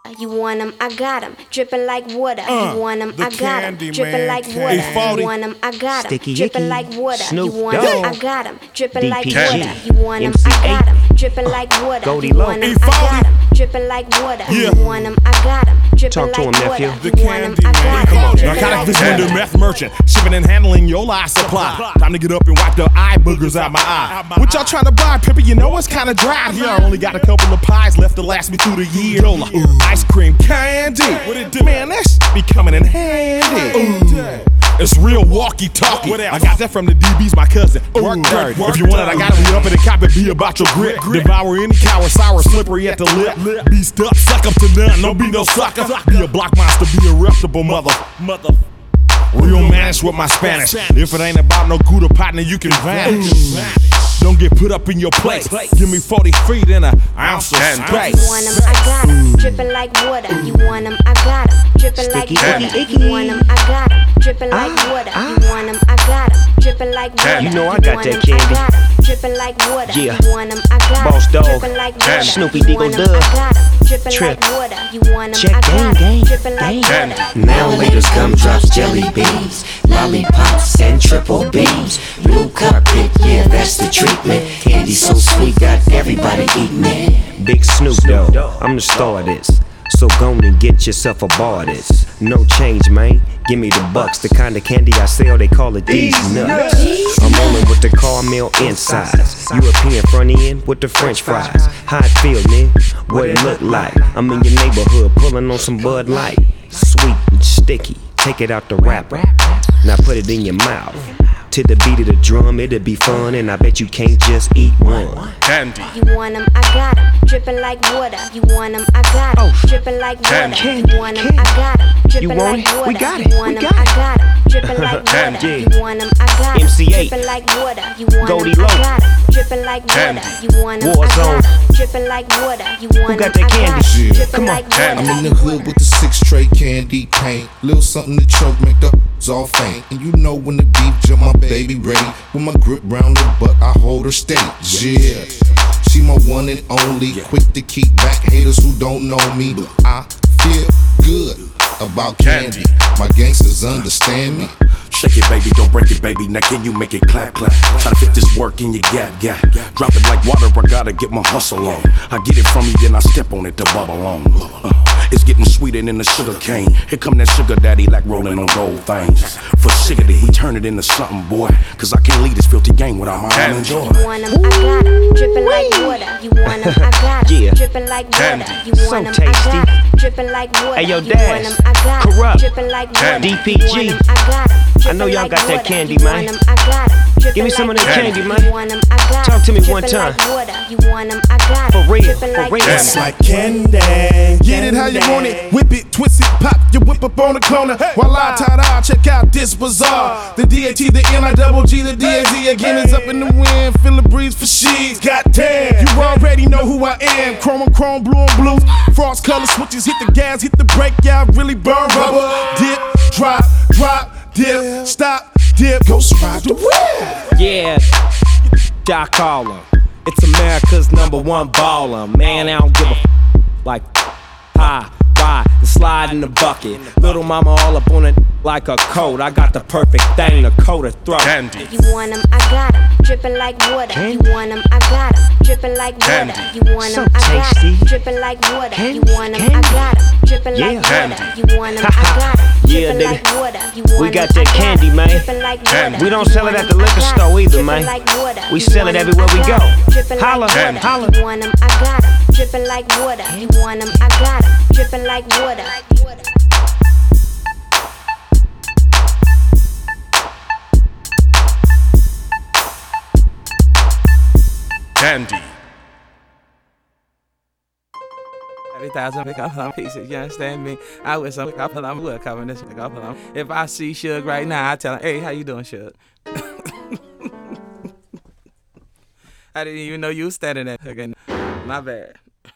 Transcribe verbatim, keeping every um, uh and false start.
You want 'em, I got 'em. Dripping like water. Uh, you want 'em, the I got 'em. Candy Dripping Man like Candy. water. Hey, forty. You want 'em, I got 'em. Sticky Dripping Icky. like water. Snoop You want 'em, Dogg. I got 'em. Dripping like D P G. water. You want 'em, I got 'em. Dripping like water. Goldie You Low. want 'em, Hey, I got forty. 'em. Dripping like water. Yeah. You want 'em, I got 'em. Dripping Talk to like him, water. nephew. The You want 'em, Candy I Man. got 'em. Come on, Dripping narcotic like vendor, water. meth merchant, shipping and handling your life supply. Time to get up and wipe the eye boogers out my eye. What y'all trying to buy, Pippa? You know it's kinda dry here. I only got a couple of pies left to last me through the year. Yola, ice cream candy. What it do? Man, that shit be coming in handy. It's real walkie-talkie. I got that from the D B's, my cousin. Work dirt. If you want it, I gotta be up in the cop and be about your grit. Devour any cow or sour, slippery at the lip. Be stuck, suck up to none. Don't be no sucker. Be a block monster, be a reputable mother. Mother. Real manish with my Spanish. If it ain't about no Gouda partner, you can vanish. Don't get put up in your place. Give me forty feet and an ounce of space. You want 'em, I got 'em. Dripping like water. You want 'em, I got 'em. Dripping like Sticky water. Icky. You want 'em, I got 'em. Dripping like water. You want 'em, I got 'em. Dripping like water. You know I You got want that 'em, candy. I got 'em. Dripping like water. Yeah. You want 'em, I got 'em. Boss Dog. Dripping like water. Snoopy You Diggle want 'em, Dub. I got 'em. Dripping Trip. like water. You want 'em, Check I gang, got 'em. gang, Dripping like gang. water. Now laters, gumdrops, jelly beans, lollipops, and triple beams. Blue carpet, yeah, that's the treatment. Candy so sweet, got everybody eating it. Big Snoop Dogg, I'm the star of this. So go and get yourself a bar of this. No change, man. Give me the bucks. The kind of candy I sell, they call it these nuts. I'm rolling with the caramel insides. European front end with the French fries. How it feel, man? What it look like? I'm in your neighborhood pulling on some Bud Light. Sweet and sticky. Take it out the wrapper. Now put it in your mouth. To the beat of the drum, it'll be fun, and I bet you can't just eat one. Candy. You want 'em, I got 'em. Dripping like water. You want 'em, I got 'em. Dripping like water. Candy. You want 'em, I got 'em. Dripping You want like it? water. We got You it. want We 'em, got I it. got 'em. Dripping like water. Candy. You want 'em, I got 'em. M C eight. Dripping like water. You want 'em, Goldie I Low. got 'em. Dripping like water. You want 'em, I Warzone. got 'em. Dripping like water. You want 'em, got that I candy? got 'em. Yeah. Dripping Come on. like water. I'm in the hood with the six tray candy paint. Little something to choke, make the all faint. And you know when the beef jump, my baby ready. With my grip round her butt, I hold her steady. Yeah. She my one and only. Quick to keep back haters who don't know me. But I feel good about candy. My gangsters understand me. Shake it, baby, don't break it, baby. Now can you make it clap, clap? Try to fit this work in your gap, gap. Drop it like water, I gotta get my hustle on. I get it from you, then I step on it to bubble on. Uh, it's getting sweeter than the sugar cane. Here come that sugar daddy like rolling on gold things. For sickety, we turn it into something, boy. Cause I can't lead this filthy game without my own joy. You want 'em, I got 'em. Dripping like water. You want 'em, I got 'em. Yeah. Dripping like water. You So want 'em, I tasty. got 'em. Dripping like water. Hey, yo, You Daz. want 'em, I got 'em. Corrupt. Dripping like water. D P You G. want 'em, I got 'em. I know y'all Dripping got that like candy, water. man. You want 'em, I got 'em. Give me Dripping some of like that water. candy, man. You want 'em, I got 'em. Talk to me one Dripping time. like water. You want 'em, I got 'em. For real, Dripping for like real. water. It's like candy. Get it how you want it, whip it, twist it, pop your whip up on the corner. While I ta-da, check out this bazaar. The D A T, the N I double G, the D A Z again is up in the wind. Feel the breeze for she's. Goddamn, you already know who I am. Chrome on chrome, blue on blue. Frost color switches, hit the gas, hit the brake, yeah, I really burn rubber. Dip, drop, drop, dip, stop, dip, ghost ride the whip. Yeah, Doc Caller. It's America's number one baller. Man, I don't give a f- like high, ride, and slide in the bucket. Little mama all up on it like a coat. I got the perfect thing to coat her throat. Candy. You want 'em, I got 'em. Dripping like water. You want 'em, I got 'em. Dripping like water. You want 'em, So I got 'em. tasty. Dripping like water. You Candy, want 'em, I candy. got 'em. Dripping like Yeah. water. You want 'em, I got 'em. Yeah, Dripping nigga. like water. You want We 'em, got I that got 'em. candy, man. Dripping like water. We don't You sell it want at the 'em, I liquor got 'em. store either, Dripping man. like water. We You sell want it 'em, everywhere I we got go. 'em. Dripping Holla, like water. holla. You want 'em, I got 'em. Dripping like water. You want 'em, I got 'em. Dripping like water. Candy. Every thousand pick up on pieces, you understand me? I wish some pick up on wood covering this pick up on. If I see Suge right now, I tell him, hey, how you doing, Suge? I didn't even know you was standing there. Okay, my bad.